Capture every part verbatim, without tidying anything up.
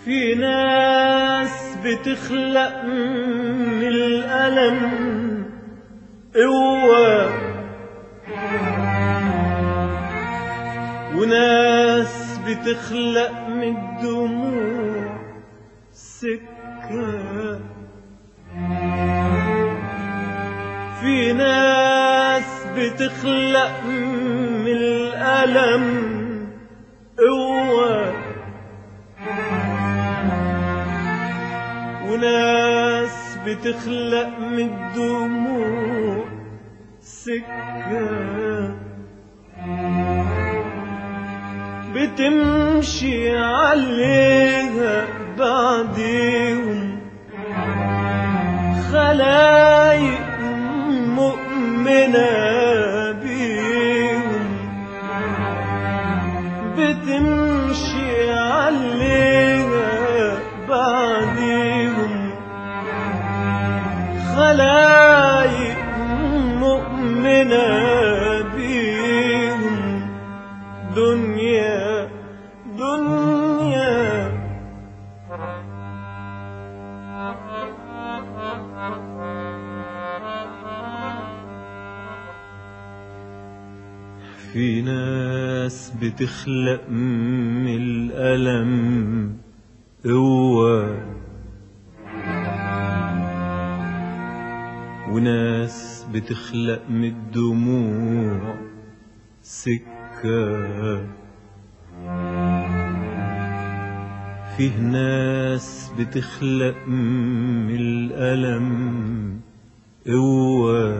في ناس بتخلق من الألم قوة، وناس بتخلق من الدموع سكة. في ناس بتخلق من الألم قوة، وناس بتخلق من الدموع سكة. بتمشي عليها بعديهم خلايق مؤمنة بيهم، بتمشي عليها بعديهم خلايق مؤمنة بيهم. دنيا دنيا في ناس بتخلق من الألم قوة، وناس بتخلق من الدموع سكة. فيه ناس بتخلق من الألم قوة،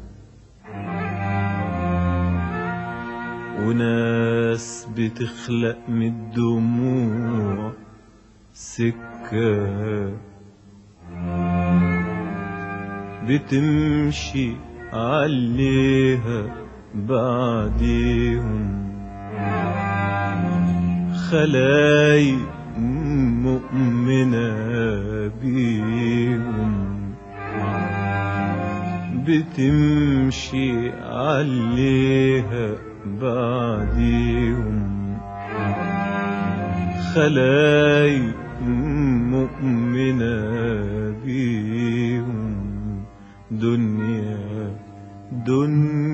وناس بتخلق من الدموع سكة. بتمشي عليها بعديهم خلايق مؤمنة بيهم، بتمشي عليها بعديهم خلايق مؤمنة بيهم. دنيا دنيا